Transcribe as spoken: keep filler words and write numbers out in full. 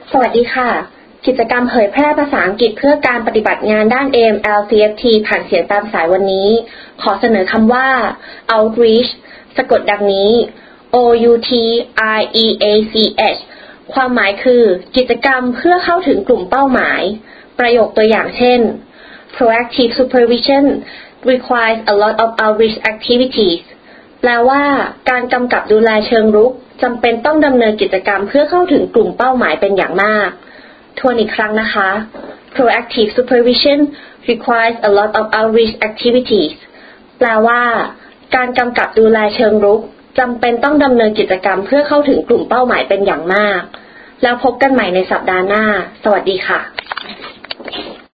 สวัสดีค่ะกิจกรรมเผยแพร่ภาษาอังกฤษเพื่อการปฏิบัติงานด้าน เอ เอ็ม แอล ซี เอฟ ที ผ่านเสียงตามสายวันนี้ขอเสนอคำว่า outreach สะกดดังนี้ O U T R E A C H ความหมายคือกิจกรรมเพื่อเข้าถึงกลุ่มเป้าหมายประโยคตัวอย่างเช่น proactive supervision requires a lot of outreach activities แปลว่าการกำกับดูแลเชิงรุกจำเป็นต้องดำเนินกิจกรรมเพื่อเข้าถึงกลุ่มเป้าหมายเป็นอย่างมากทวนอีกครั้งนะคะ proactive supervision requires a lot of outreach activities แปลว่าการกำกับดูแลเชิงรุกจำเป็นต้องดำเนินกิจกรรมเพื่อเข้าถึงกลุ่มเป้าหมายเป็นอย่างมากแล้วพบกันใหม่ในสัปดาห์หน้าสวัสดีค่ะ